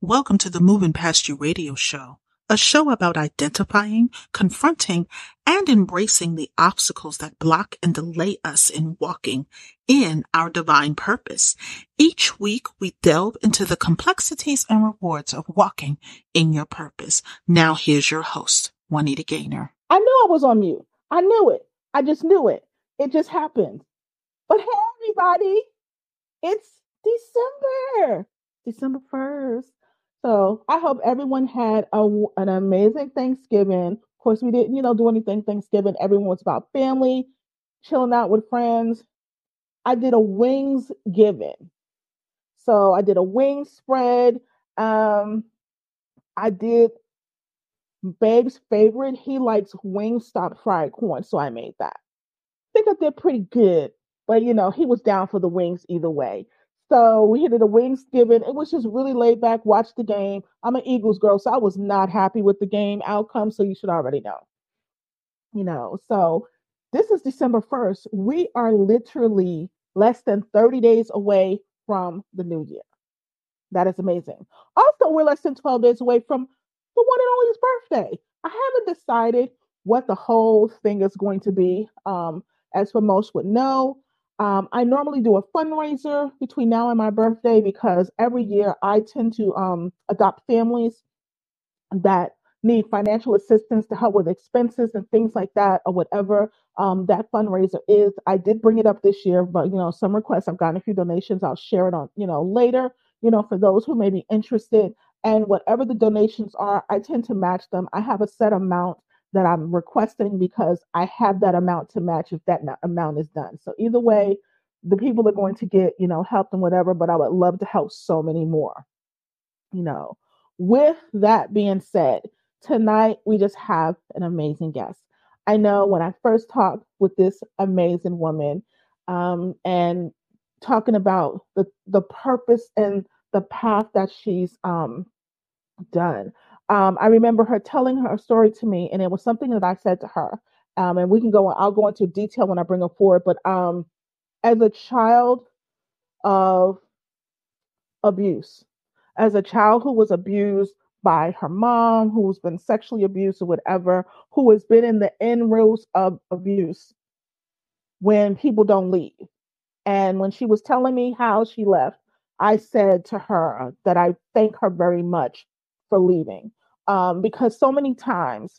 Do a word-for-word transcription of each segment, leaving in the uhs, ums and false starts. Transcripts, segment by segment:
Welcome to the Moving Past You radio show, a show about identifying, confronting, and embracing the obstacles that block and delay us in walking in our divine purpose. Each week, we delve into the complexities and rewards of walking in your purpose. Now, here's your host, Juanita Gaynor. I knew I was on mute. I knew it. I just knew it. It just happened. But hey, everybody, it's December, December first. So I hope everyone had a, an amazing Thanksgiving. Of course, we didn't, you know, do anything Thanksgiving. Everyone was about family, chilling out with friends. I did a wings giving. So I did a wing spread. Um, I did Babe's favorite. He likes Wingstop fried corn, so I made that. I think I did pretty good, but you know, he was down for the wings either way. So we did a wings giving. It was just really laid back, watch the game. I'm an Eagles girl, so I was not happy with the game outcome. So you should already know, you know. So this is December first. We are literally less than thirty days away from the new year. That is amazing. Also, we're less than twelve days away from the one and only's birthday. I haven't decided what the whole thing is going to be. Um, as for most would know, um, I normally do a fundraiser between now and my birthday because every year I tend to um, adopt families that need financial assistance to help with expenses and things like that, or whatever um, that fundraiser is. I did bring it up this year, but you know, some requests, I've gotten a few donations. I'll share it on, you know, later, you know, for those who may be interested. And whatever the donations are, I tend to match them. I have a set amount that I'm requesting because I have that amount to match if that no- amount is done. So either way, the people are going to get, you know, help and whatever, but I would love to help so many more, you know. With that being said, tonight we just have an amazing guest. I know when I first talked with this amazing woman, um, and talking about the the purpose and the path that she's um, done. Um, I remember her telling her story to me, and it was something that I said to her. Um, and we can go. I'll go into detail when I bring her forward. But um, as a child of abuse, as a child who was abused by her mom, who's been sexually abused or whatever, who has been in the inroads of abuse when people don't leave. And when she was telling me how she left, I said to her that I thank her very much for leaving. Um, because so many times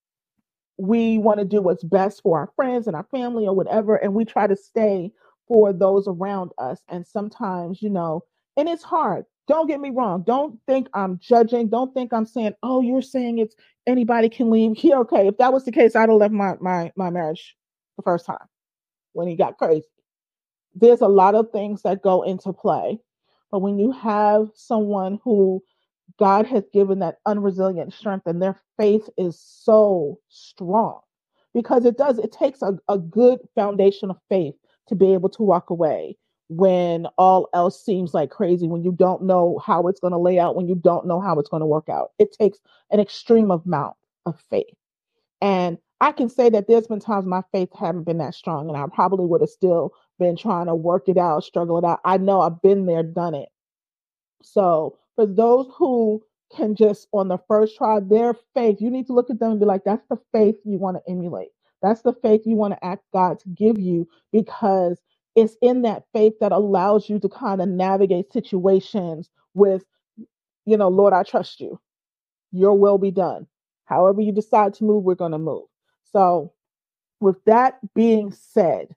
we want to do what's best for our friends and our family or whatever, and we try to stay for those around us. And sometimes, you know, and it's hard. Don't get me wrong. Don't think I'm judging. Don't think I'm saying, oh, you're saying it's anybody can leave. Yeah, okay. If that was the case, I'd have left my my my marriage the first time when he got crazy. There's a lot of things that go into play. But when you have someone who God has given that unresilient strength and their faith is so strong, because it does, it takes a, a good foundation of faith to be able to walk away when all else seems like crazy, when you don't know how it's going to lay out, when you don't know how it's going to work out. It takes an extreme amount of faith. And I can say that there's been times my faith haven't been that strong, and I probably would have still been trying to work it out, struggle it out. I know I've been there, done it. So for those who can just on the first try, their faith, you need to look at them and be like, that's the faith you want to emulate. That's the faith you want to ask God to give you, because it's in that faith that allows you to kind of navigate situations with, you know, Lord, I trust you. Your will be done. However you decide to move, we're going to move. So with that being said,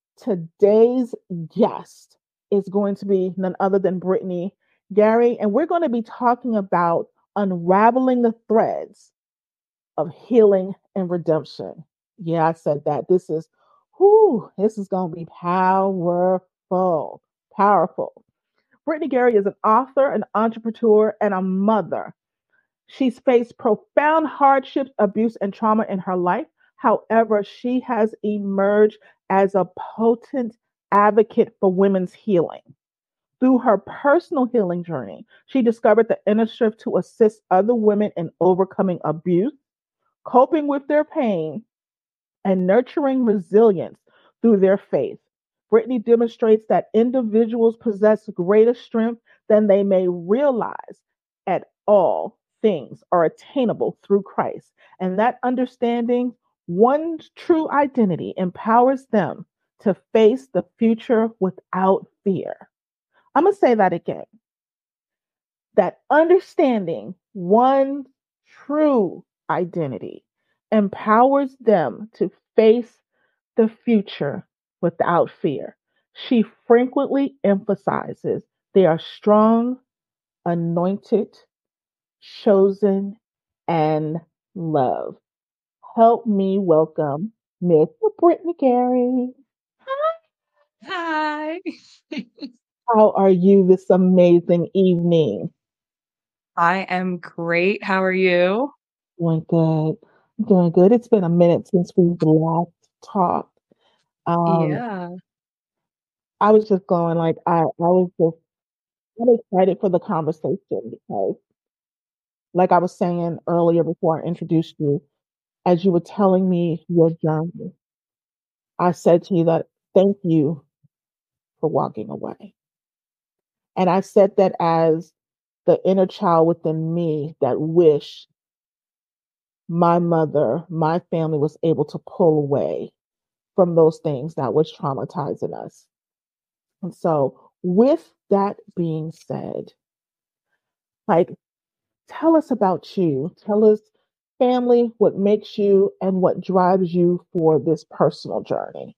today's guest is going to be none other than Brittany Gary, and we're going to be talking about unraveling the threads of healing and redemption. Yeah, I said that. This is, whoo, this is going to be powerful, powerful. Brittany Gary is an author, an entrepreneur, and a mother. She's faced profound hardships, abuse, and trauma in her life. However, she has emerged as a potent advocate for women's healing. Through her personal healing journey, she discovered the inner strength to assist other women in overcoming abuse, coping with their pain, and nurturing resilience through their faith. Brittany demonstrates that individuals possess greater strength than they may realize, at all things are attainable through Christ. And that understanding, one true identity, empowers them to face the future without fear. I'm going to say that again. That understanding one true identity empowers them to face the future without fear. She frequently emphasizes they are strong, anointed, chosen, and loved. Help me welcome Miss Brittany Gary. Hi. How are you this amazing evening? I am great. How are you? Doing good. Doing good. It's been a minute since we've last talked. Um, Yeah. I was just going like I, I was just I'm excited for the conversation because, like I was saying earlier before I introduced you, as you were telling me your journey, I said to you that thank you for walking away. And I said that as the inner child within me that wished my mother, my family was able to pull away from those things that was traumatizing us. And so, with that being said, like, tell us about you. Tell us, family, what makes you and what drives you for this personal journey.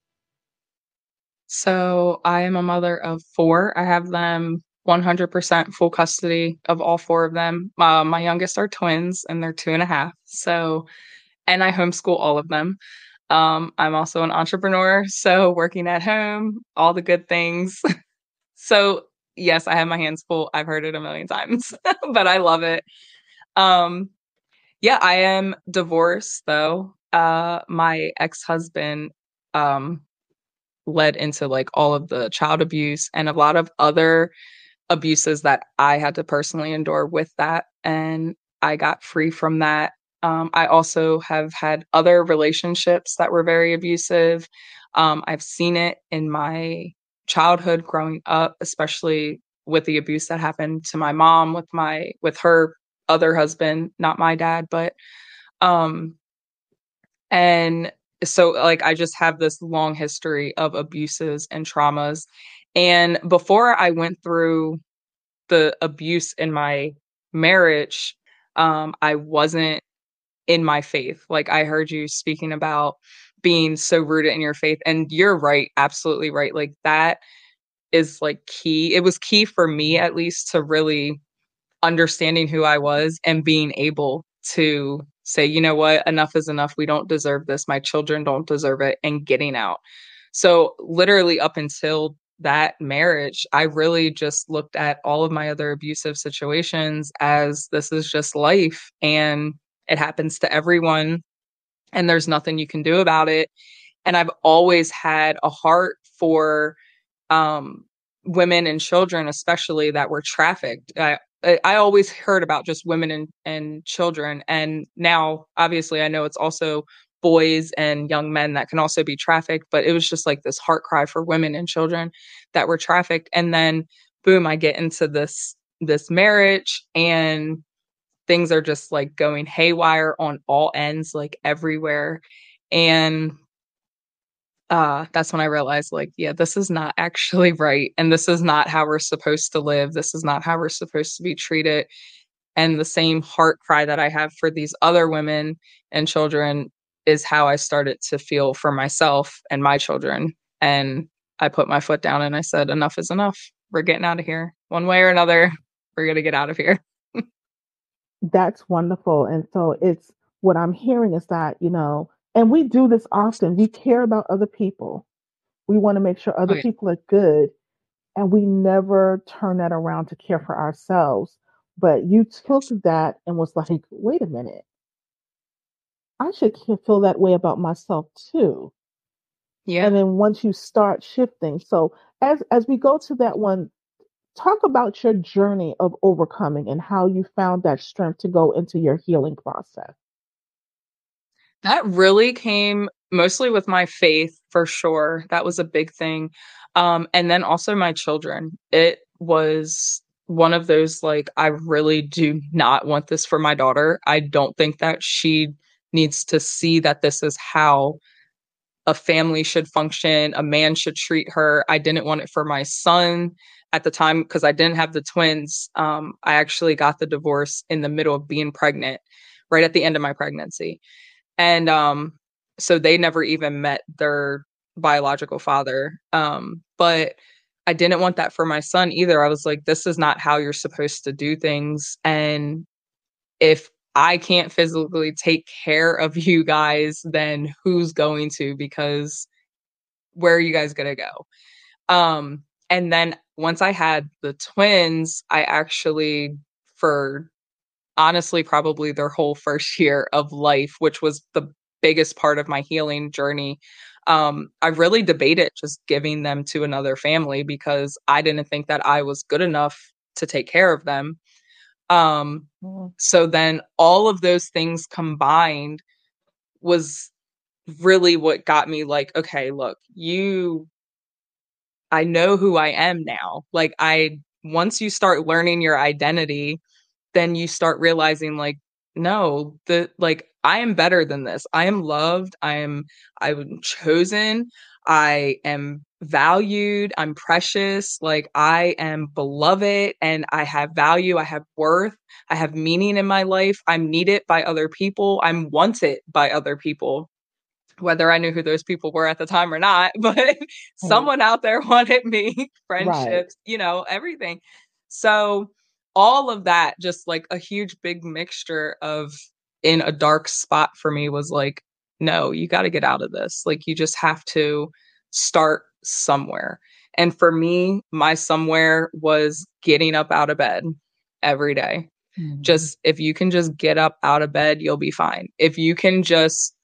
So I am a mother of four. I have them one hundred percent full custody of all four of them. Uh, my youngest are twins and they're two and a half. So, and I homeschool all of them. Um, I'm also an entrepreneur. So working at home, all the good things. So yes, I have my hands full. I've heard it a million times, but I love it. Um, Yeah, I am divorced though. Uh, my ex-husband um led into like all of the child abuse and a lot of other abuses that I had to personally endure with that, and I got free from that. Um, I also have had other relationships that were very abusive. Um, I've seen it in my childhood growing up, especially with the abuse that happened to my mom with my with her other husband, not my dad, but um, and so like I just have this long history of abuses and traumas. And before I went through the abuse in my marriage, um, I wasn't in my faith. Like I heard you speaking about being so rooted in your faith. And you're right, absolutely right. Like that is like key. It was key for me at least to really understanding who I was and being able to say, you know what, enough is enough. We don't deserve this. My children don't deserve it, and getting out. So, literally, up until that marriage, I really just looked at all of my other abusive situations as this is just life and it happens to everyone, and there's nothing you can do about it. And I've always had a heart for um, women and children, especially that were trafficked. I, I always heard about just women and, and children. And now, obviously, I know it's also boys and young men that can also be trafficked, but it was just like this heart cry for women and children that were trafficked. And then, boom, I get into this this marriage and things are just like going haywire on all ends, like everywhere. And uh, that's when I realized, like, yeah, this is not actually right. And this is not how we're supposed to live. This is not how we're supposed to be treated. And the same heart cry that I have for these other women and children is how I started to feel for myself and my children. And I put my foot down and I said, enough is enough. We're getting out of here. One way or another, we're going to get out of here. That's wonderful. And so it's what I'm hearing is that, you know, and we do this often. We care about other people. We want to make sure Oh, other yeah. people are good. And we never turn that around to care for ourselves. But you took that and was like, wait a minute, I should ca- feel that way about myself too. And Yeah. then once you start shifting, so as as we go to that one, talk about your journey of overcoming and how you found that strength to go into your healing process. That really came mostly with my faith for sure. That was a big thing. Um, and then also my children. It was one of those, like, I really do not want this for my daughter. I don't think that she needs to see that this is how a family should function, a man should treat her. I didn't want it for my son at the time because I didn't have the twins. Um, I actually got the divorce in the middle of being pregnant, right at the end of my pregnancy. And um, so they never even met their biological father. Um, but I didn't want that for my son either. I was like, this is not how you're supposed to do things. And if I can't physically take care of you guys, then who's going to? Because where are you guys going to go? Um, and then once I had the twins, I actually, for honestly, probably their whole first year of life, which was the biggest part of my healing journey, um, I really debated just giving them to another family because I didn't think that I was good enough to take care of them. Um, Mm. so then all of those things combined was really what got me like, okay, look, you, I know who I am now. Like I, once you start learning your identity, then you start realizing like, no, the, like, I am better than this. I am loved. I am, I'm chosen. I am valued. I'm precious. Like I am beloved and I have value. I have worth. I have meaning in my life. I'm needed by other people. I'm wanted by other people, whether I knew who those people were at the time or not, but Right. someone out there wanted me, Right. friendships, you know, everything. So all of that, just like a huge big mixture of in a dark spot for me was like, no, you got to get out of this. Like you just have to start somewhere. And for me, my somewhere was getting up out of bed every day. Mhm. Just if you can just get up out of bed, you'll be fine. If you can just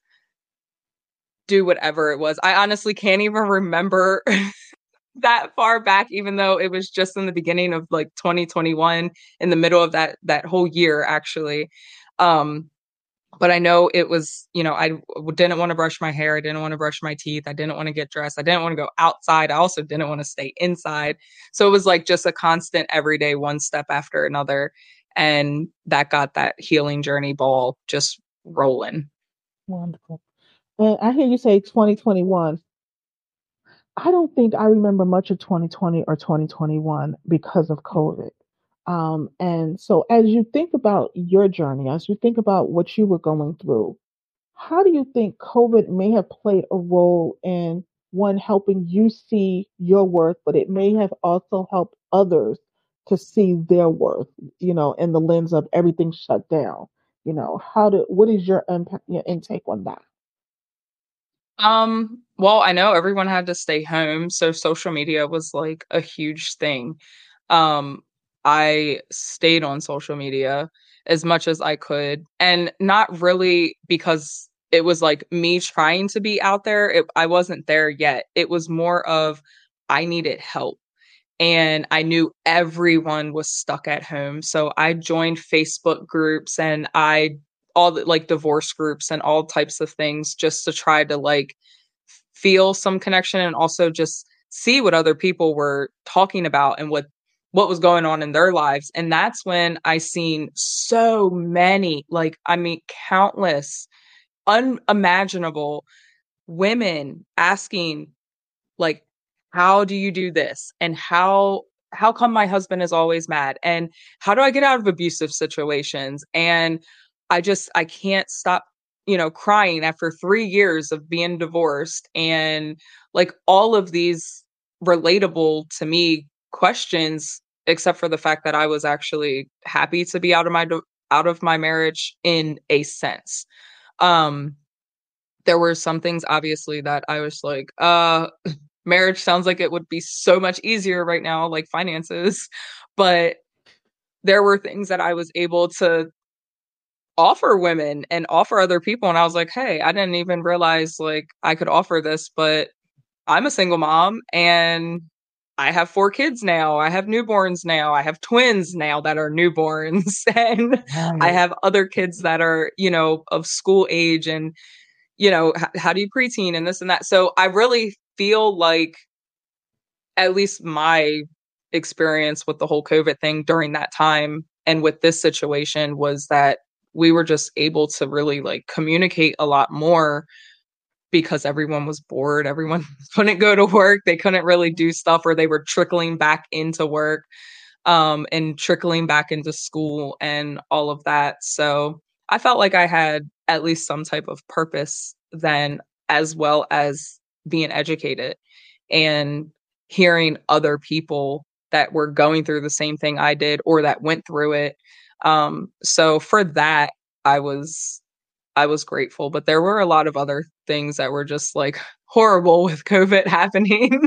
do whatever it was. I honestly can't even remember that far back, even though it was just in the beginning of like twenty twenty-one, in the middle of that that whole year, actually. Um, but I know it was, you know, I w- didn't want to brush my hair. I didn't want to brush my teeth. I didn't want to get dressed. I didn't want to go outside. I also didn't want to stay inside. So it was like just a constant everyday one step after another. And that got that healing journey ball just rolling. Wonderful. And I hear you say twenty twenty-one. I don't think I remember much of twenty twenty or twenty twenty-one because of COVID. Um, and so, as you think about your journey, as you think about what you were going through, how do you think COVID may have played a role in one helping you see your worth, but it may have also helped others to see their worth, you know, in the lens of everything shut down? You know, how do what is your impact, your intake on that? Um, well, I know everyone had to stay home, so social media was like a huge thing. Um, I stayed on social media as much as I could, and not really because it was like me trying to be out there. It, I wasn't there yet. It was more of I needed help. And I knew everyone was stuck at home. So I joined Facebook groups and I all the like divorce groups and all types of things just to try to like feel some connection and also just see what other people were talking about and what what was going on in their lives. And that's when I seen so many, like I mean countless unimaginable women asking like, how do you do this? And how how come my husband is always mad? And how do I get out of abusive situations? And I just I can't stop, you know, crying after three years of being divorced and like all of these relatable to me questions, except for the fact that I was actually happy to be out of my di- out of my marriage in a sense. Um there were some things obviously that I was like, uh marriage sounds like it would be so much easier right now, like finances. But there were things that I was able to offer women and offer other people. And I was like, hey, I didn't even realize like I could offer this, but I'm a single mom and I have four kids now. I have newborns now. I have twins now that are newborns. And I Right. have other kids that are, you know, of school age and, you know, h- how do you preteen and this and that. So I really feel like at least my experience with the whole COVID thing during that time and with this situation was that we were just able to really like communicate a lot more because everyone was bored. Everyone couldn't go to work. They couldn't really do stuff, or they were trickling back into work um, and trickling back into school and all of that. So I felt like I had at least some type of purpose then, as well as being educated and hearing other people that were going through the same thing I did or that went through it. Um, so for that, I was I was grateful, but there were a lot of other things that were just like horrible with COVID happening.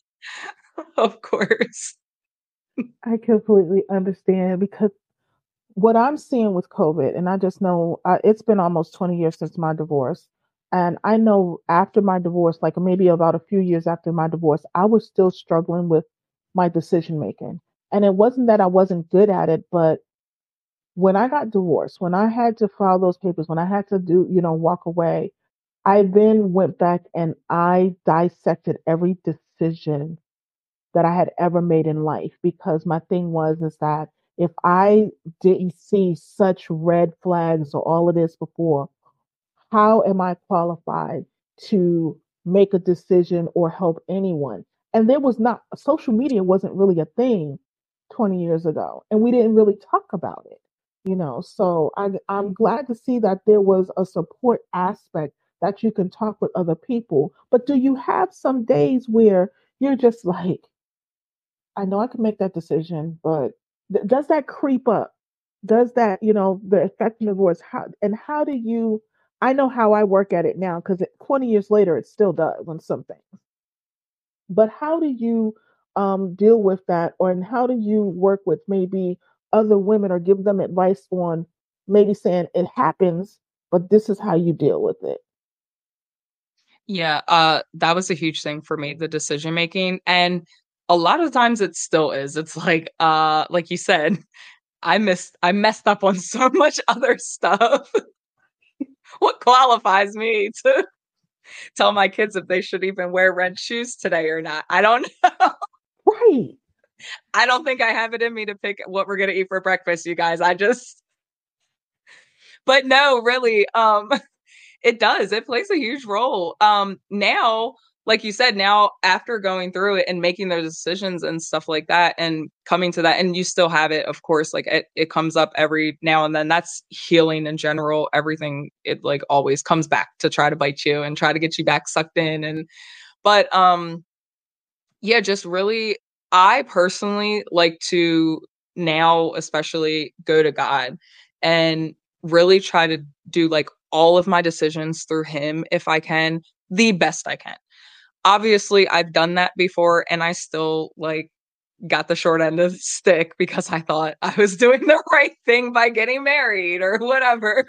Of course. I completely understand because what I'm seeing with COVID, and I just know uh, it's been almost twenty years since my divorce. And I know after my divorce, like maybe about a few years after my divorce, I was still struggling with my decision making. And it wasn't that I wasn't good at it, but when I got divorced, when I had to file those papers, when I had to do, you know, walk away, I then went back and I dissected every decision that I had ever made in life because my thing was is that if I didn't see such red flags or all of this before, how am I qualified to make a decision or help anyone? And there was not, social media wasn't really a thing twenty years ago, and we didn't really talk about it, you know. So I, I'm glad to see that there was a support aspect that you can talk with other people. But do you have some days where you're just like, I know I can make that decision, but th- does that creep up? Does that, you know, the effect of divorce? How and how do you? I know how I work at it now because twenty years later, it still does on some things. But how do you um, deal with that, or and how do you work with maybe other women or give them advice on maybe saying it happens, but this is how you deal with it? Yeah, uh, that was a huge thing for me, the decision making. And a lot of times it still is. It's like, uh, like you said, I missed I messed up on so much other stuff. What qualifies me to tell my kids if they should even wear red shoes today or not? I don't know. Right. I don't think I have it in me to pick what we're gonna eat for breakfast, you guys. I just but no, really, um, it does. It plays a huge role. Um, now, like you said, now after going through it and making those decisions and stuff like that and coming to that, and you still have it, of course, like it, it comes up every now and then. That's healing in general. Everything, it like always comes back to try to bite you and try to get you back sucked in. And, but, um, yeah, just really, I personally like to now, especially go to God and really try to do like all of my decisions through Him if I can, the best I can. Obviously, I've done that before and I still like got the short end of the stick because I thought I was doing the right thing by getting married or whatever.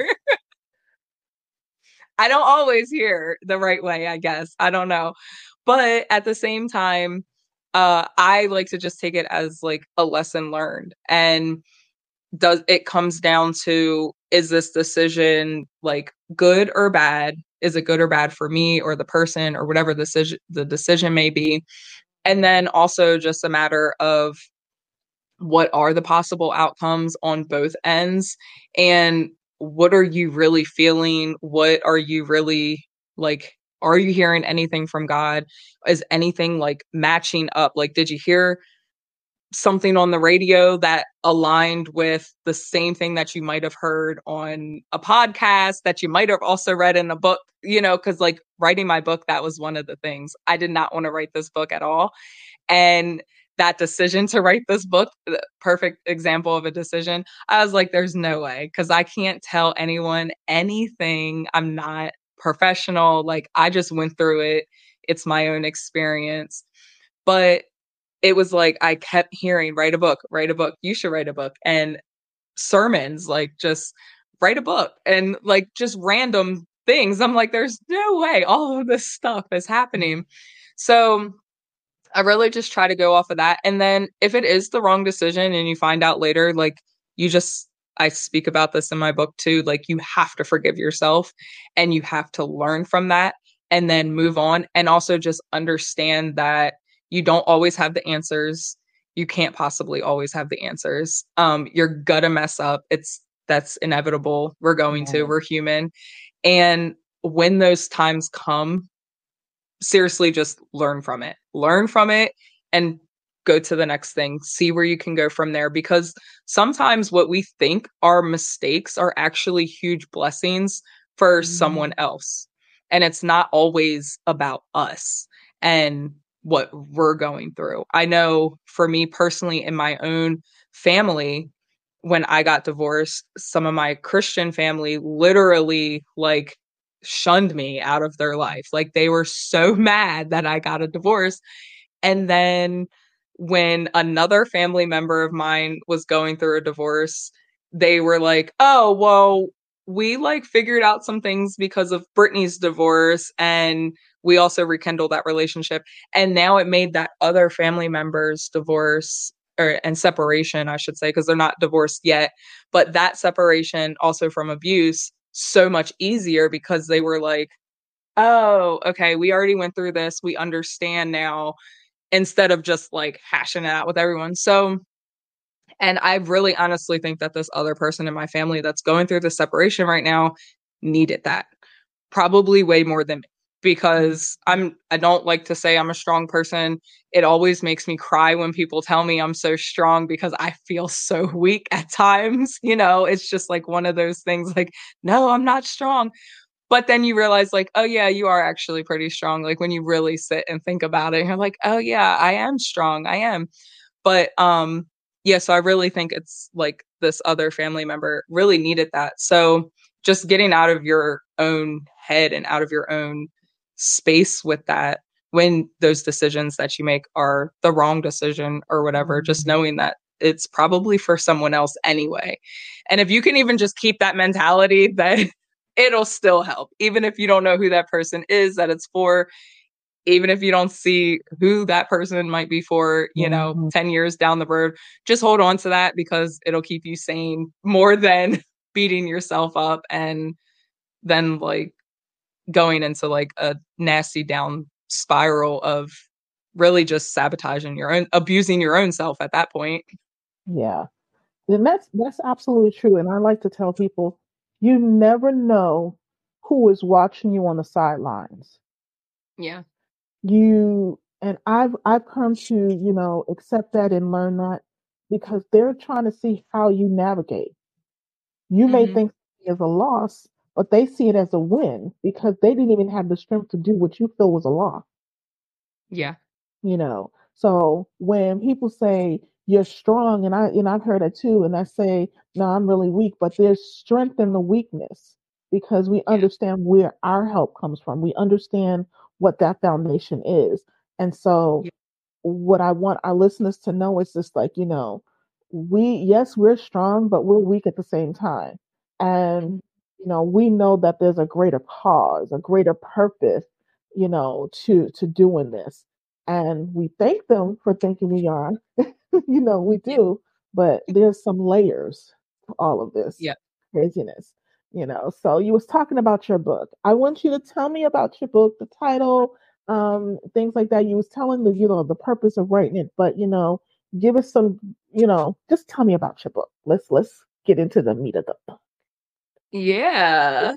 I don't always hear the right way, I guess. I don't know. But at the same time, uh, I like to just take it as like a lesson learned. And does it comes down to, is this decision like good or bad? Is it good or bad for me or the person or whatever the decision the decision may be? And then also just a matter of what are the possible outcomes on both ends, and what are you really feeling? What are you really like? Are you hearing anything from God? Is anything like matching up? Like, did you hear something on the radio that aligned with the same thing that you might have heard on a podcast that you might have also read in a book? You know, because like writing my book, that was one of the things. I did not want to write this book at all. And that decision to write this book, the perfect example of a decision, I was like, there's no way, because I can't tell anyone anything. I'm not professional. Like, I just went through it. It's my own experience. But it was like, I kept hearing, write a book, write a book. You should write a book. And sermons, like, just write a book and like just random things. I'm like, there's no way all of this stuff is happening. So I really just try to go off of that. And then if it is the wrong decision and you find out later, like you just, I speak about this in my book too, like you have to forgive yourself and you have to learn from that and then move on. And also just understand that you don't always have the answers. you can't possibly always have the answers. Um, you're gonna mess up. It's that's inevitable. We're going to. Yeah. We're human. And when those times come, seriously, just learn from it. Learn from it and go to the next thing. See where you can go from there. Because sometimes what we think are mistakes are actually huge blessings for someone Mhm. else. And it's not always about us and what we're going through. I know for me personally, in my own family, when I got divorced, some of my Christian family literally like shunned me out of their life. Like they were so mad that I got a divorce. And then when another family member of mine was going through a divorce, they were like, "Oh, well, we like figured out some things because of Brittany's divorce and we also rekindled that relationship." And now it made that other family member's divorce or and separation, I should say, because they're not divorced yet, but that separation also from abuse so much easier because they were like, "Oh, okay, we already went through this. We understand now," instead of just like hashing it out with everyone. So, and I really honestly think that this other person in my family that's going through the separation right now needed that probably way more than me because I'm I don't like to say I'm a strong person. It always makes me cry when people tell me I'm so strong because I feel so weak at times. You know, it's just like one of those things like, no, I'm not strong. But then you realize like, oh yeah, you are actually pretty strong. Like when you really sit and think about it, you're like, oh yeah, I am strong. I am. But um yeah, so I really think it's like this other family member really needed that. So just getting out of your own head and out of your own space with that when those decisions that you make are the wrong decision or whatever, just Mhm. knowing that it's probably for someone else anyway. And if you can even just keep that mentality that it'll still help, even if you don't know who that person is that it's for, even if you don't see who that person might be for, you know, Mhm. ten years down the road, just hold on to that because it'll keep you sane more than beating yourself up and then like going into like a nasty down spiral of really just sabotaging your own, abusing your own self at that point. Yeah. And that's that's absolutely true. And I like to tell people, you never know who is watching you on the sidelines. Yeah. You and I've I've come to, you know, accept that and learn that because they're trying to see how you navigate. You may Hmm. think it is a loss, but they see it as a win because they didn't even have the strength to do what you feel was a loss. Yeah. You know, so when people say you're strong, and i and I've heard it too, and I say no, I'm really weak, but there's strength in the weakness because we Yeah. understand where our help comes from, we understand what that foundation is. And so Yeah. what I want our listeners to know is just like, you know, we, yes, we're strong, but we're weak at the same time. And, Mhm. you know, we know that there's a greater cause, a greater purpose, you know, to to doing this. And we thank them for thinking we are, you know, we Yeah. do, but there's some layers to all of this Yeah. craziness, you know. So you was talking about your book. I want you to tell me about your book, the title, um, things like that. You was telling the, you know, the purpose of writing it, but you know, give us some, you know, just tell me about your book. Let's let's get into the meat of the book. Yeah.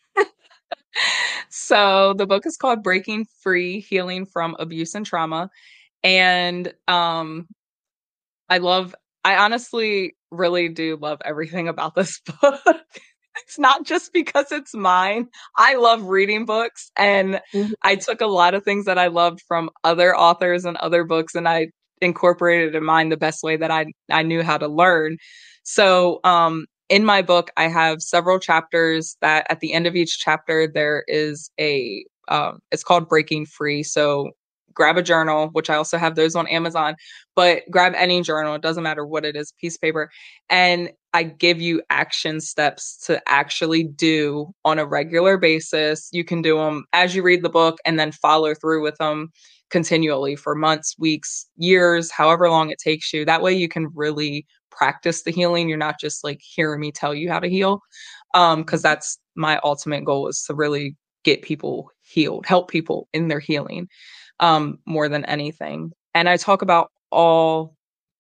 So the book is called Breaking Free: Healing from Abuse and Trauma. And um I love I honestly really do love everything about this book. It's not just because it's mine. I love reading books and Mhm. I took a lot of things that I loved from other authors and other books and I incorporated in mine the best way that I I knew how to learn. So, um in my book I have several chapters that at the end of each chapter there is a um it's called Breaking Free. So grab a journal, which I also have those on Amazon, but grab any journal, it doesn't matter what it is, piece of paper, and I give you action steps to actually do on a regular basis. You can do them as you read the book and then follow through with them continually for months, weeks, years, however long it takes you. That way you can really practice the healing. You're not just like hearing me tell you how to heal. Um, because that's my ultimate goal is to really get people healed, help people in their healing um, more than anything. And I talk about all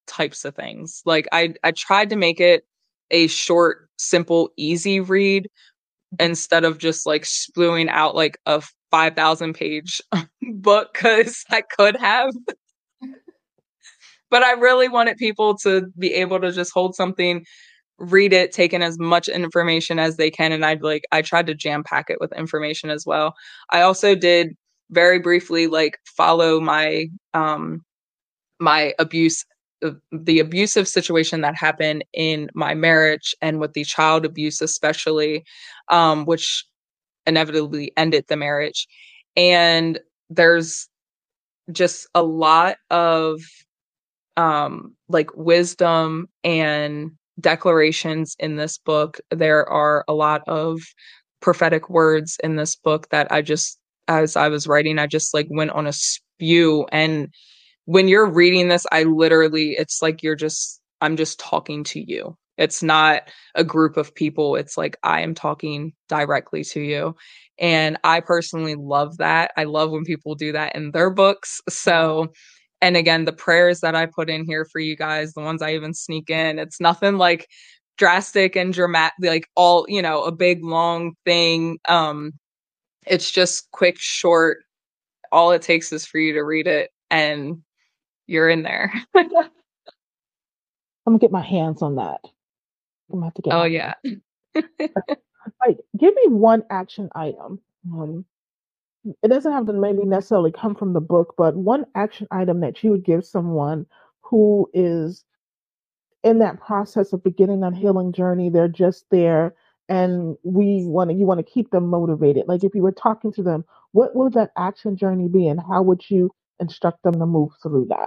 types of things. Like I, I tried to make it a short, simple, easy read instead of just like spewing out like a five thousand page book, because I could have. But I really wanted people to be able to just hold something, read it, take in as much information as they can. And I'd like, I tried to jam pack it with information as well. I also did very briefly, like follow my, um, my abuse, uh, the abusive situation that happened in my marriage and with the child abuse, especially, um, which inevitably ended the marriage. And there's just a lot of, um, like wisdom and declarations in this book. There are a lot of prophetic words in this book that I just, as I was writing, I just like went on a spew. And when you're reading this, I literally, it's like you're just, I'm just talking to you. It's not a group of people. It's like I am talking directly to you. And I personally love that. I love when people do that in their books. So, and again, the prayers that I put in here for you guys, the ones I even sneak in, it's nothing like drastic and dramatic, like all, you know, a big long thing. Um, it's just quick, short. All it takes is for you to read it and you're in there. I'm gonna get my hands on that. I'm gonna have to get. Oh my yeah. Like, give me one action item. Um, it doesn't have to maybe necessarily come from the book, but one action item that you would give someone who is in that process of beginning that healing journey. They're just there, and we want to. You want to keep them motivated. Like if you were talking to them, what would that action journey be, and how would you instruct them to move through that?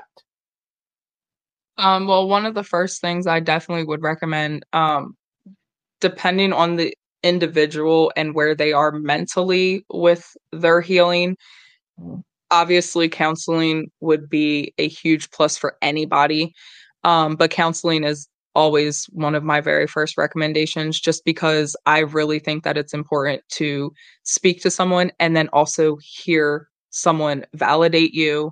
Um, well, one of the first things I definitely would recommend, um, depending on the individual and where they are mentally with their healing, obviously counseling would be a huge plus for anybody. Um, but counseling is always one of my very first recommendations, just because I really think that it's important to speak to someone and then also hear someone validate you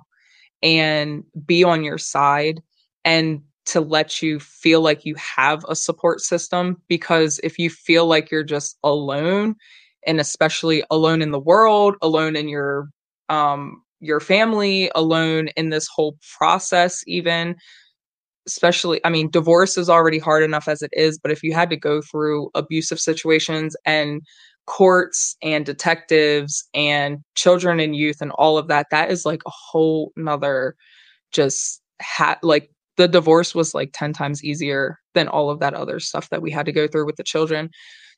and be on your side, and to let you feel like you have a support system. Because if you feel like you're just alone, and especially alone in the world, alone in your um your family, alone in this whole process, even especially, I mean, divorce is already hard enough as it is, but if you had to go through abusive situations and courts and detectives and children and youth and all of that, that is like a whole nother just ha- like the divorce was like ten times easier than all of that other stuff that we had to go through with the children.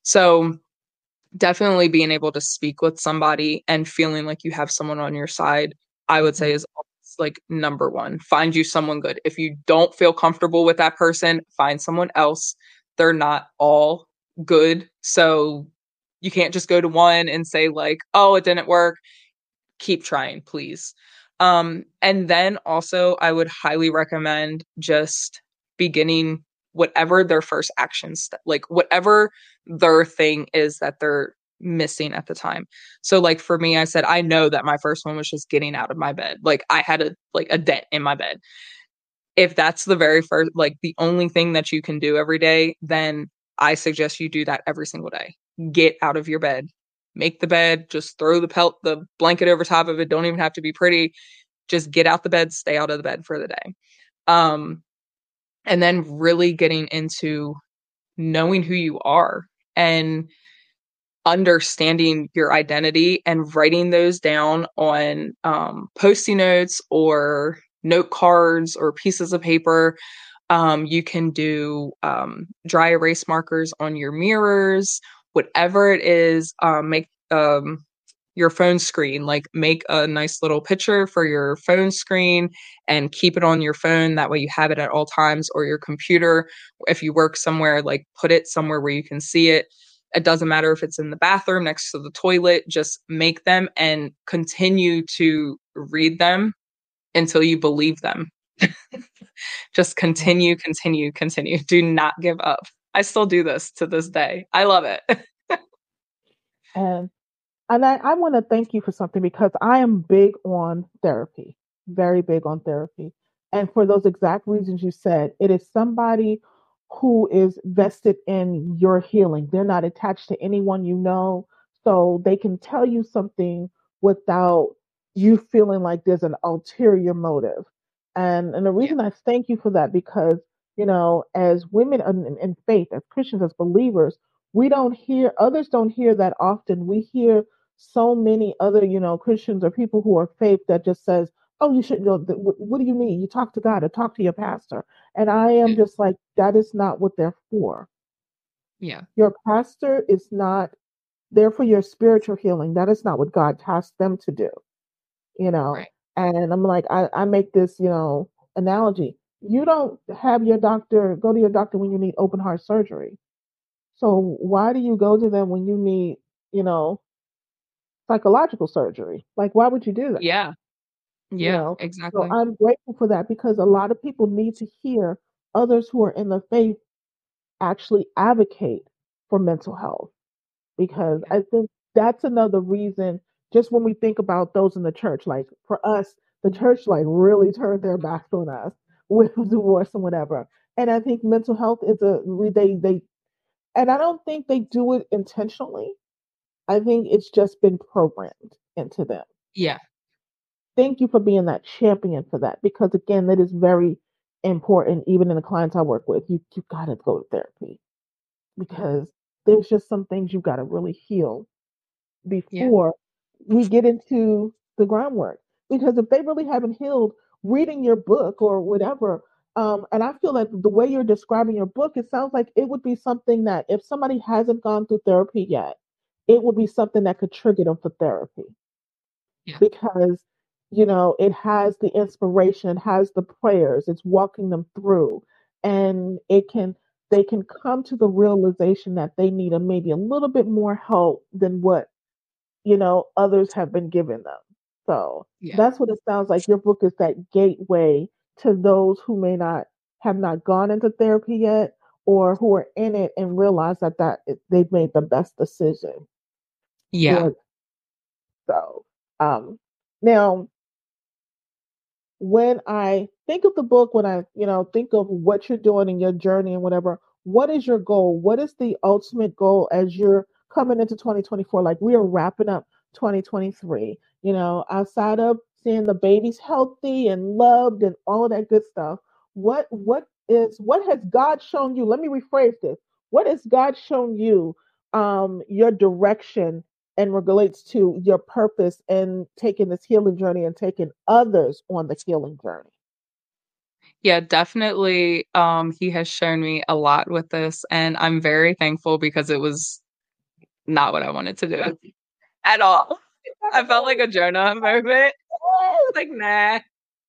So definitely being able to speak with somebody and feeling like you have someone on your side, I would say is like number one. Find you someone good. If you don't feel comfortable with that person, find someone else. They're not all good. So you can't just go to one and say like, oh, it didn't work. Keep trying, please. Um, and then also I would highly recommend just beginning whatever their first actions, like whatever their thing is that they're missing at the time. So like for me, I said, I know that my first one was just getting out of my bed. Like I had a, like a dent in my bed. If that's the very first, like the only thing that you can do every day, then I suggest you do that every single day. Get out of your bed, make the bed, just throw the pelt, the blanket over top of it. Don't even have to be pretty. Just get out the bed, stay out of the bed for the day. Um, and then really getting into knowing who you are and understanding your identity and writing those down on um, Post-it notes or note cards or pieces of paper. Um, you can do um, dry erase markers on your mirrors, whatever it is. Um, make um, your phone screen, like make a nice little picture for your phone screen and keep it on your phone. That way you have it at all times, or your computer. If you work somewhere, like put it somewhere where you can see it. It doesn't matter if it's in the bathroom next to the toilet, just make them and continue to read them until you believe them. Just continue, continue, continue. Do not give up. I still do this to this day. I love it. And and I, I want to thank you for something, because I am big on therapy, very big on therapy. And for those exact reasons you said, it is somebody who is vested in your healing. They're not attached to anyone you know. So they can tell you something without you feeling like there's an ulterior motive. And, and the Yeah. reason I thank you for that, because, you know, as women in, in faith, as Christians, as believers, we don't hear, others don't hear that often. We hear so many other, you know, Christians or people who are faith that just says, oh, you should go. What, what do you need? You talk to God or talk to your pastor. And I am Yeah. just like, that is not what they're for. Yeah. Your pastor is not there for your spiritual healing. That is not what God tasked them to do, you know. Right. And I'm like, I, I make this, you know, analogy. You don't have your doctor go to your doctor when you need open heart surgery. So why do you go to them when you need, you know, psychological surgery? Like, why would you do that? Yeah. You Yeah. know, so Exactly. I'm grateful for that, because a lot of people need to hear others who are in the faith actually advocate for mental health, because Yeah. I think that's another reason. Just when we think about those in the church, like for us, the church like really turned their backs on us with divorce and whatever. And I think mental health is a they they and I don't think they do it intentionally. I think it's just been programmed into them. Yeah. Thank you for being that champion for that, because again, that is very important. Even in the clients I work with, you you got to go to therapy, because there's just some things you got to really heal Yeah. before we get into the groundwork. Because if they really haven't healed, reading your book or whatever, um, and I feel like the way you're describing your book, it sounds like it would be something that if somebody hasn't gone through therapy yet, it would be something that could trigger them for therapy, Yeah. because you know it has the inspiration, it has the prayers, it's walking them through, and it can they can come to the realization that they need a maybe a little bit more help than what you know others have been giving them. So Yeah. that's what it sounds like. Your book is that gateway to those who may not have not gone into therapy yet, or who are in it and realize that that they've made the best decision Yeah. for. So um now, when I think of the book, when I, you know, think of what you're doing in your journey and whatever, what is your goal? What is the ultimate goal as you're coming into twenty twenty-four? Like, we are wrapping up twenty twenty-three, you know, outside of seeing the babies healthy and loved and all of that good stuff. What what is what has God shown you? Let me rephrase this. What has God shown you, um your direction, and relates to your purpose and taking this healing journey and taking others on the healing journey? Yeah, definitely. Um, he has shown me a lot with this, and I'm very thankful because it was not what I wanted to do at all. I felt like a Jonah moment. Like, nah.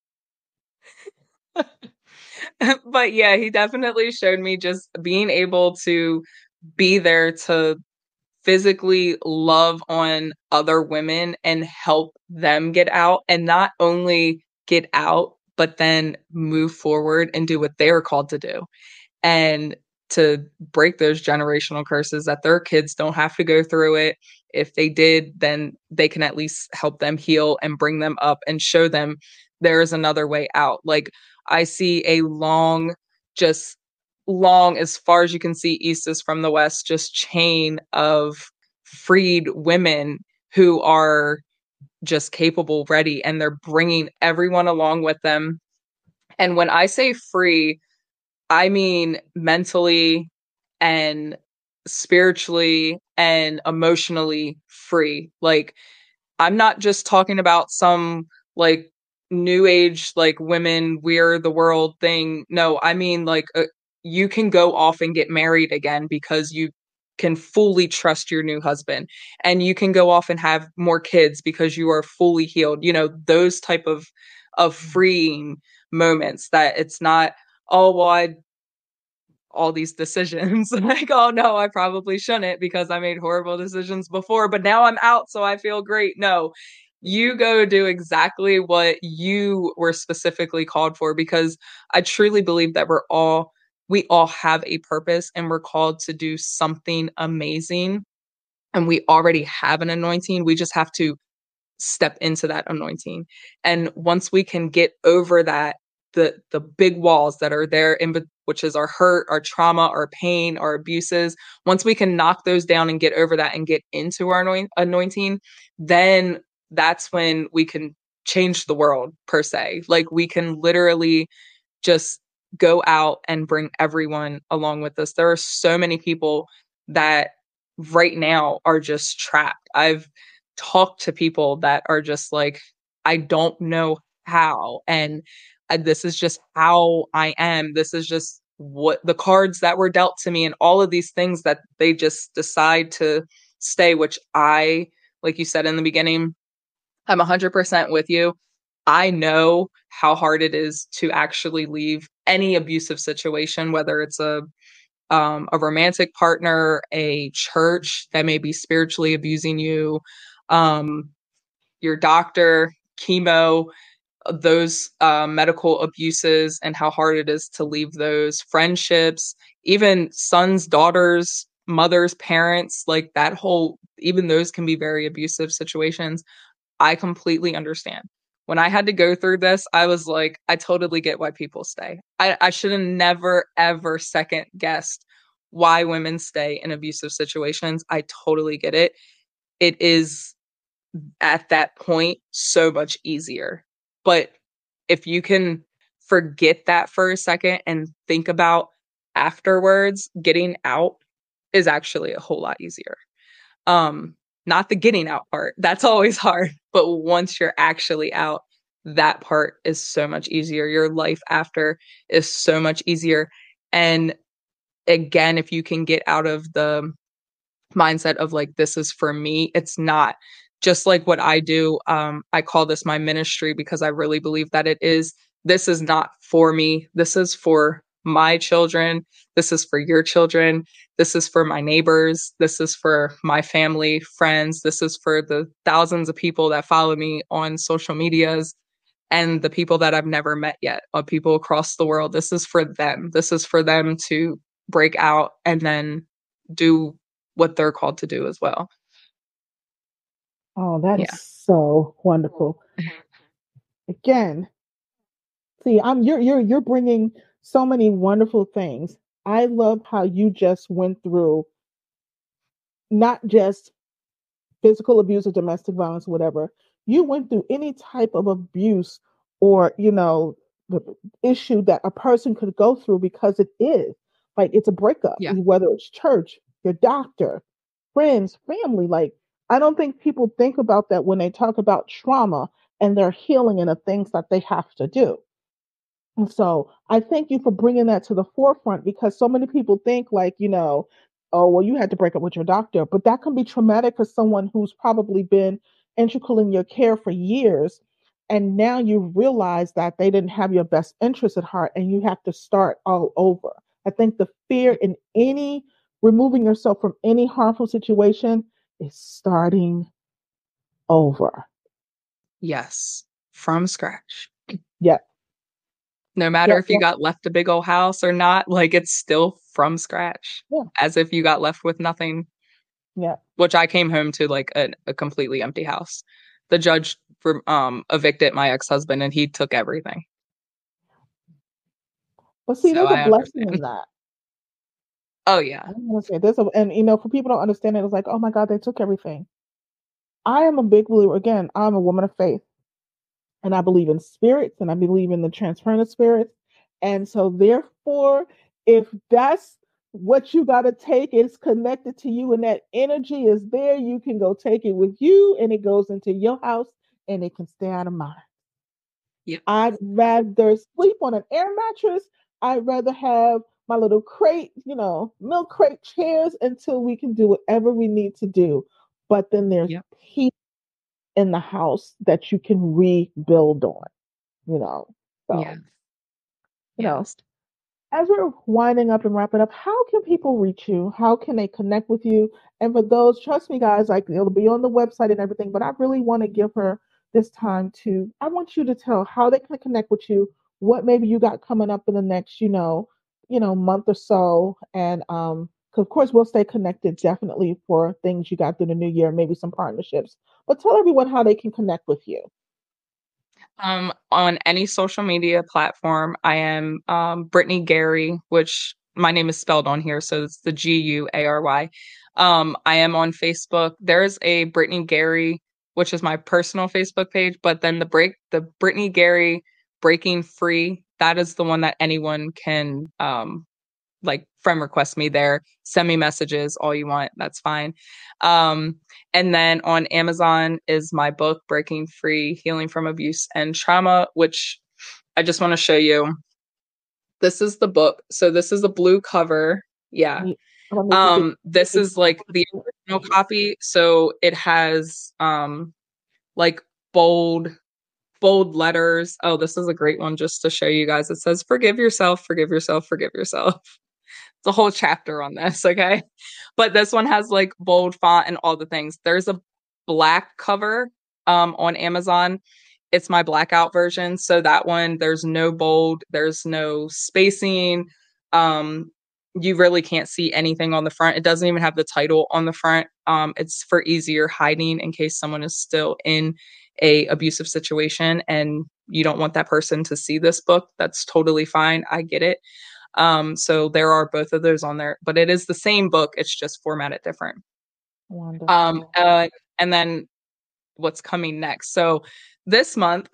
But yeah, he definitely showed me just being able to be there to physically love on other women and help them get out, and not only get out, but then move forward and do what they're called to do. And to break those generational curses that their kids don't have to go through it. If they did, then they can at least help them heal and bring them up and show them there is another way out. Like, I see a long, just long as far as you can see east is from the west, just chain of freed women who are just capable, ready, and they're bringing everyone along with them. And when I say free, I mean mentally and spiritually and emotionally free. Like, I'm not just talking about some like new age, like women, we're the world thing. No, I mean like uh, you can go off and get married again because you can fully trust your new husband, and you can go off and have more kids because you are fully healed. You know, those type of of freeing moments that it's not, oh well, I all these decisions. Like, oh no, I probably shouldn't because I made horrible decisions before, but now I'm out, so I feel great. No, you go do exactly what you were specifically called for, because I truly believe that we're all, we all have a purpose and we're called to do something amazing. And we already have an anointing. We just have to step into that anointing. And once we can get over that the the big walls that are there in which is our hurt, our trauma, our pain, our abuses. Once we can knock those down and get over that and get into our anoint- anointing, then that's when we can change the world per se. Like we can literally just go out and bring everyone along with us. There are so many people that right now are just trapped. I've talked to people that are just like, I don't know how. And I, this is just how I am. This is just what the cards that were dealt to me, and all of these things that they just decide to stay, which I, like you said in the beginning, I'm one hundred percent with you. I know how hard it is to actually leave any abusive situation, whether it's a um, a romantic partner, a church that may be spiritually abusing you, um, your doctor, chemo, those uh, medical abuses, and how hard it is to leave those friendships, even sons, daughters, mothers, parents, like that whole, even those can be very abusive situations. I completely understand. When I had to go through this, I was like, I totally get why people stay. I, I should have never, ever second guessed why women stay in abusive situations. I totally get it. It is at that point so much easier. But if you can forget that for a second and think about afterwards, getting out is actually a whole lot easier. Um, not the getting out part. That's always hard. But once you're actually out, that part is so much easier. Your life after is so much easier. And again, if you can get out of the mindset of like, this is for me, it's not just like what I do. Um, I call this my ministry because I really believe that it is. This is not for me. This is for my children. This is for your children. This is for my neighbors. This is for my family, friends. This is for the thousands of people that follow me on social medias and the people that I've never met yet, of people across the world. This is for them. This is for them to break out and then do what they're called to do as well. Oh, that is Yeah. so wonderful. Again, see, I'm you're you're you're bringing so many wonderful things. I love how you just went through not just physical abuse or domestic violence, whatever. You went through any type of abuse or, you know, the issue that a person could go through because it is like it's a breakup, Yeah. whether it's church, your doctor, friends, family. Like, I don't think people think about that when they talk about trauma and their healing and the things that they have to do. And so I thank you for bringing that to the forefront because so many people think, like, you know, oh, well, you had to break up with your doctor, but that can be traumatic for someone who's probably been integral in your care for years. And now you realize that they didn't have your best interest at heart and you have to start all over. I think the fear in any removing yourself from any harmful situation is starting over. Yes. From scratch. Yep. No matter Yep. if you Yep. got left a big old house or not, like it's still from scratch, Yeah. as if you got left with nothing, Yeah. which I came home to like a, a completely empty house. The judge for, um, evicted my ex-husband and he took everything. But see, So there's a I blessing understand. in that. Oh, yeah. I'm gonna say this, and you know, for people don't understand it, it's like, oh my God, they took everything. I am a big believer. Again, I'm a woman of faith, and I believe in spirits, and I believe in the transference of spirits. And so, therefore, if that's what you got to take, it's connected to you, and that energy is there. You can go take it with you, and it goes into your house, and it can stay out of mine. Yeah. I'd rather sleep on an air mattress. I'd rather have my little crate, you know, milk crate chairs until we can do whatever we need to do. But then there's Yeah. peace in the house that you can rebuild on, you know. So, Yeah. you know, Yes. as we're winding up and wrapping up, how can people reach you? How can they connect with you? And for those, trust me, guys, like it'll be on the website and everything, but I really want to give her this time to, I want you to tell how they can connect with you, what maybe you got coming up in the next, you know, you know, month or so. And um, 'cause of course we'll stay connected definitely for things you got through the new year, maybe some partnerships. But tell everyone how they can connect with you. Um, on any social media platform, I am um, Brittany Gary, which my name is spelled on here, so it's the G U A R Y. Um, I am on Facebook. There's a Brittany Gary, which is my personal Facebook page, but then the break the Brittany Gary Breaking Free, that is the one that anyone can um, like friend request me there, send me messages, all you want, that's fine. Um, and then on Amazon is my book, Breaking Free, Healing from Abuse and Trauma, which I just want to show you. This is the book. So this is a blue cover. Yeah. Wait, let me see. Um, this is like the original copy. So it has um like bold bold letters. Oh, this is a great one just to show you guys. It says, forgive yourself, forgive yourself, forgive yourself. It's a whole chapter on this, okay? But this one has like bold font and all the things. There's a black cover um, on Amazon. It's my blackout version. So that one, there's no bold, there's no spacing. Um, you really can't see anything on the front. It doesn't even have the title on the front. Um, it's for easier hiding in case someone is still in a abusive situation and you don't want that person to see this book. That's totally fine. I get it. Um, so there are both of those on there, but it is the same book. It's just formatted different. Wonderful. Um, uh, and then what's coming next? So this month,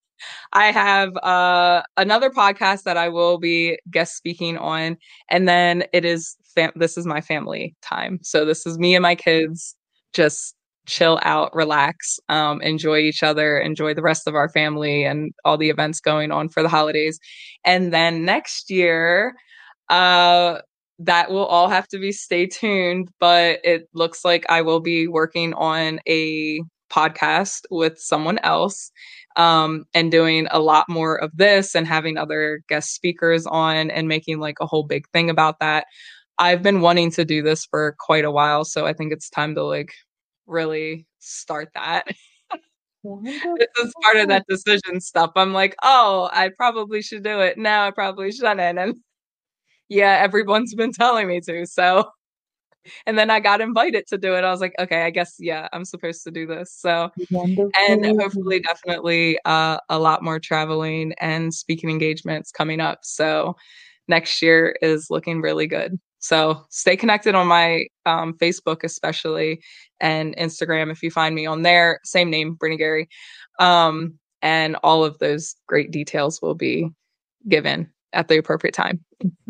I have uh, another podcast that I will be guest speaking on, and then it is fam- this is my family time. So this is me and my kids just chill out, relax, um, enjoy each other, enjoy the rest of our family and all the events going on for the holidays. And then next year, uh, that will all have to be stay tuned, but it looks like I will be working on a podcast with someone else um, and doing a lot more of this and having other guest speakers on and making like a whole big thing about that. I've been wanting to do this for quite a while, so I think it's time to like really start that. This is part of that decision stuff. I'm like, oh, I probably should do it. No, I probably shouldn't. And yeah, everyone's been telling me to. So, and then I got invited to do it. I was like, okay, I guess, yeah, I'm supposed to do this. So, and Wonderful. hopefully, definitely uh, a lot more traveling and speaking engagements coming up. So, next year is looking really good. So, stay connected on my um, Facebook, especially, and Instagram. If you find me on there, same name, Brittany Gary. Um, and all of those great details will be given at the appropriate time.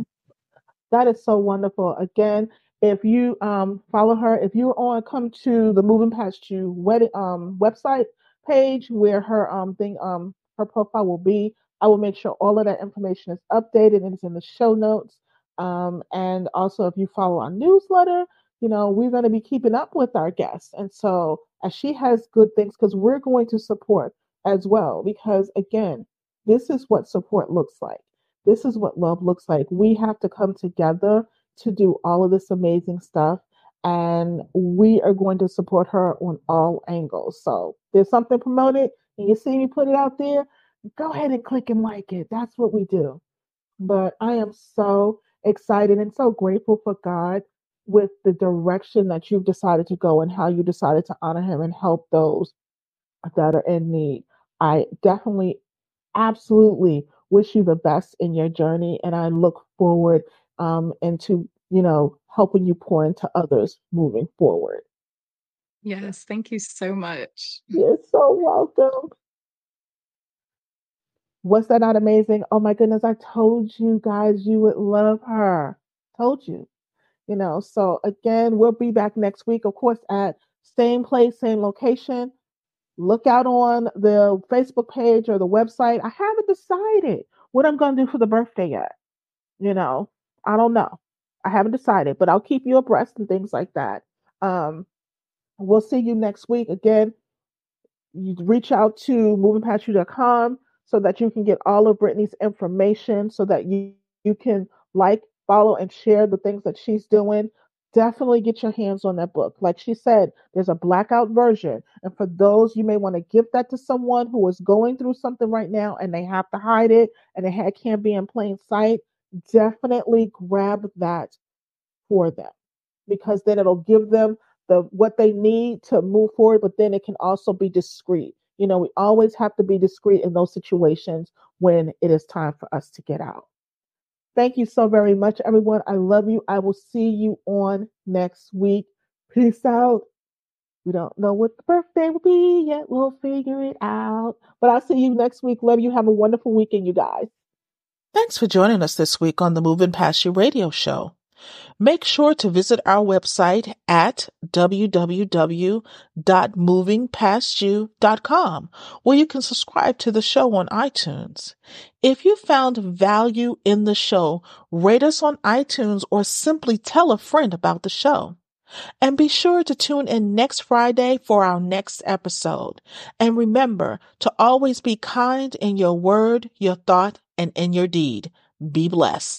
That is so wonderful. Again, if you um, follow her, if you're on, come to the Moving Past You wed- um, website page where her um thing um her profile will be. I will make sure all of that information is updated and it's in the show notes. Um, and also, if you follow our newsletter, you know we're going to be keeping up with our guests, and so as she has good things, because we're going to support as well. Because again, this is what support looks like. This is what love looks like. We have to come together to do all of this amazing stuff. And we are going to support her on all angles. So there's something promoted and you see me put it out there, go ahead and click and like it. That's what we do. But I am so excited and so grateful for God with the direction that you've decided to go and how you decided to honor him and help those that are in need. I definitely absolutely wish you the best in your journey, and I look forward um, into you know helping you pour into others moving forward. Yes, thank you so much. You're so welcome. Was that not amazing? Oh my goodness, I told you guys you would love her. Told you. You know, so again, we'll be back next week, of course, at same place, same location. Look out on the Facebook page or the website. I haven't decided what I'm going to do for the birthday yet. You know, I don't know. I haven't decided, but I'll keep you abreast and things like that. Um, we'll see you next week. Again, you reach out to moving past you dot com so that you can get all of Brittany's information so that you, you can like, follow, and share the things that she's doing. Definitely get your hands on that book. Like she said, there's a blackout version. And for those, you may want to give that to someone who is going through something right now and they have to hide it and it can't be in plain sight. Definitely grab that for them because then it'll give them the what they need to move forward, but then it can also be discreet. You know, we always have to be discreet in those situations when it is time for us to get out. Thank you so very much, everyone. I love you. I will see you on next week. Peace out. We don't know what the birthday will be yet. We'll figure it out. But I'll see you next week. Love you. Have a wonderful weekend, you guys. Thanks for joining us this week on the Moving Past You radio show. Make sure to visit our website at w w w dot moving past you dot com, where you can subscribe to the show on iTunes. If you found value in the show, rate us on iTunes or simply tell a friend about the show. And be sure to tune in next Friday for our next episode. And remember to always be kind in your word, your thought, and in your deed. Be blessed.